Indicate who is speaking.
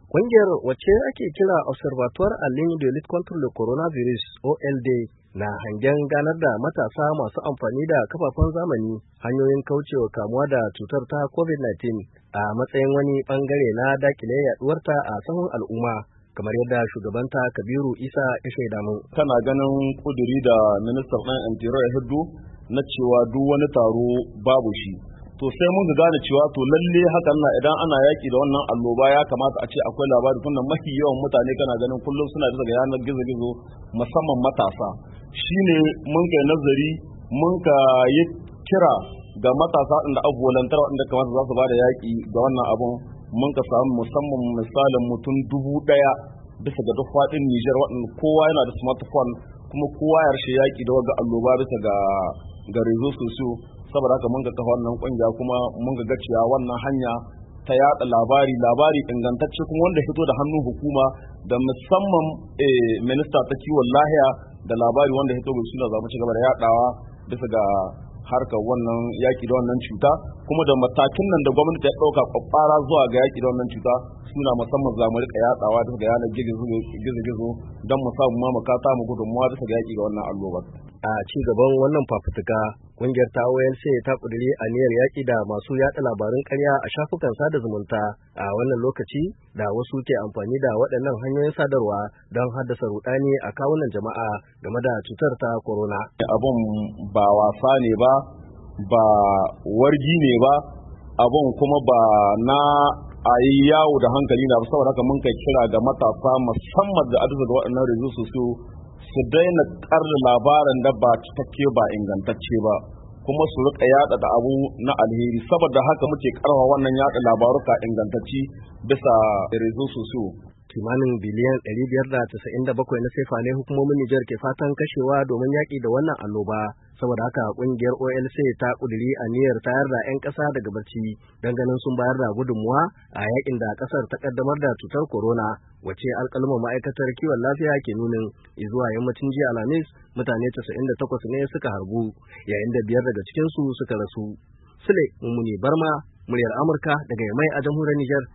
Speaker 1: Ƙungiyar wacce ake kira Observatoire en ligne de lutte contre le coronavirus OLD na hangen ganar da matasa masu amfani da kafafen zamani hanyoyin kaucewa kamuwa da cutar ta COVID-19 a matsayin wani bangare na dakile yaduwarta a sahun al'umma kamar yadda shugabanta Kabiru Isa ya shaida mu.
Speaker 2: Kana ganin kuduri da ministan ɗan Interior ya hiddo na cewa duk wani taro babu shi. To sai mun gane cewa to lalle hakan na idan ana yaki da wannan alloba ya kamata a ce akwai labari tunda mafi yawan mutane kana ganin kullum suna bisa ga yanar gizo-gizo musamman matasa. Shine mun kai nazari mun ka yi kira ga matasa inda abu volantar wanda kamata za su ba da yaki ga wannan abun mun ka samu musamman misalin mutum 1000 bisa ga duk faɗin Nijar waɗanda kowa yana da smartphone kuma kowa ya rashe yaki da wanga alloba bisa ga rezo sosiyo. Saboda haka mun ga kafa wannan kungiya kuma mun ga cewa wannan hanya ta yada labari ingantacce kuma wanda fito da hannun hukuma da musamman minista ta kiwon lahiya da labari wanda fito ga suna zamu ci gaba da yadawa bisa ga harkar wannan yaki da wannan cuta kuma da matakin nan da gwamnati ya dauka kwakwara zuwa ga yaki da wannan cuta suna musamman zamu rika yadawa bisa ga yanar gizo don mu samu ma makata mu gudunmuwa bisa ga yaki ga wannan allobar.
Speaker 1: A ci gaban wannan fafutuka kungiyar ta OLC ta kuduri aniyar yaki da masu yada labarun ƙarya a shafukan sada zumunta a wannan lokaci da wasu ke amfani da waɗannan hanyoyin sadarwa don haddasa rudani a kawunan jama'a game da cutar ta corona.
Speaker 2: Abun ba wasa ne ba wargi ne ba abun kuma ba na a yi yawo da hankali na saboda haka mun kai kira ga matasa musamman da addu'a da waɗannan rezo su daina karra labarin da ba cikakke ba ingantacce ba kuma su rika yada da abu na alheri saboda haka muke karwa wannan yada labaruka ingantacci bisa rezo sosiyo.
Speaker 1: Kimanin biliyan 597 na sefa ne hukumomin Nijar ke fatan kashewa domin yaƙi da wannan annoba. Saboda haka ƙungiyar OLC ta ƙudiri aniyar tayar da 'yan ƙasa daga barci don ganin sun bayar da gudunmuwa a yaƙin da ƙasar ta ƙaddamar da cutar corona wacce alƙalman ma'aikatar kiwon lafiya ke nunin zuwa yammacin jiya Alhamis mutane 98 ne suka harbu yayin da 5 daga cikinsu suka rasu. Sule Mummuni Barma, muryar Amurka daga Yamai a jamhuriyar Nijar.